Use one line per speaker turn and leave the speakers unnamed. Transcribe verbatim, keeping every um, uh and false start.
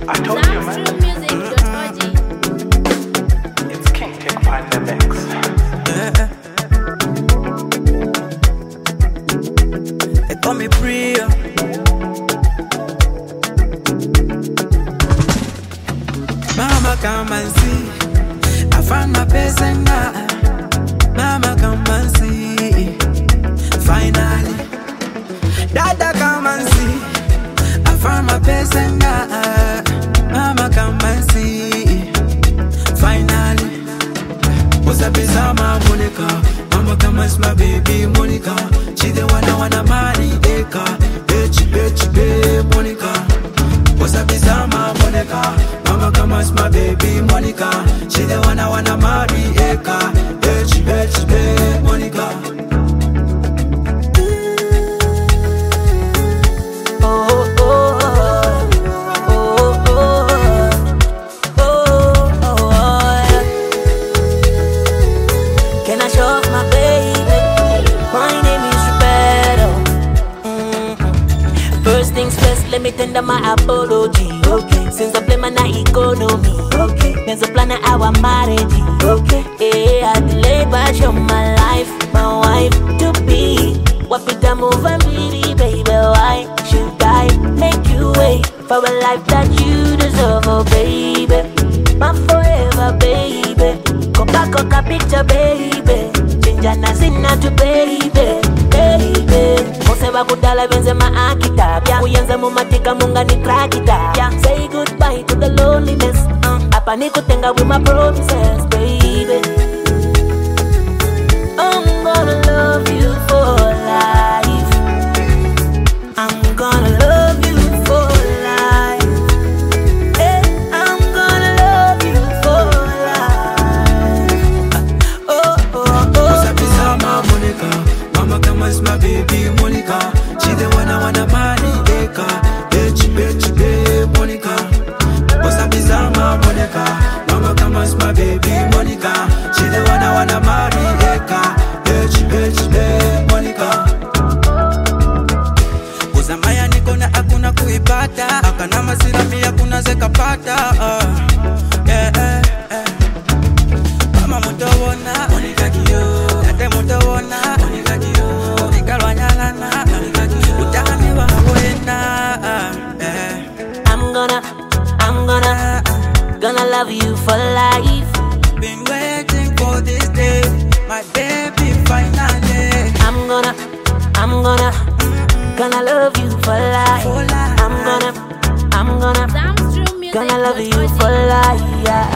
I told you, man. It's King Take Find the Mix.
Yeah. They call me Priya. Mama, come and see. I found my person now. Mama, come and see. Finally. Dada, come and see. I found my person now. Mama, come and see. Finally. What's up, is my Monica? Mama, come and see my baby Monica. She the one I wanna marry, Eka. Bitch, bitch, bitch, Monica. What's up, is my Monica? Mama, come and see my baby Monica. She the one I wanna marry, Eka. Bitch, bitch, bitch, Monica.
Let me tender my apology, okay. Since I play my night economy, okay. There's a plan of our marriage, okay. Yeah, I delay but show my life, my wife to be. What it a move and really, baby, why should I make you wait for a life that you deserve, oh baby. My forever, baby. Go back, go picture, baby. Change and I to baby, baby. Moseba kudala benze maakita yeah. Uyenze mumatika munga ni krakita yeah. Say goodbye to the loneliness uh. Apa nikutenga with my promises, baby. I'm gonna love you for life. I'm gonna love you for life. Hey, I'm gonna love you for life. uh, Oh, oh, oh,
oh. Mama, Monica. Mama, come and see my baby Monica. She the one I wanna marry, Eka. Bitch, bitch, bitch, Monica. What's up, is Mama, Monica? Mama, come and see my baby Monica. She the one I wanna marry, Eka. Bitch, bitch, bitch, Monica. Kuzamaya niko na hakuna kuipata. Akana masira mi hakuna zekapata. uh, Yeah, yeah, yeah. Mama mutawona Monica kiyo. Tate mutawona Monica kiyo.
I'm gonna, I'm gonna, gonna love you for life.
Been waiting for this day, my baby finally.
I'm gonna, I'm gonna, gonna love you for life. I'm gonna, I'm gonna, gonna love you for life.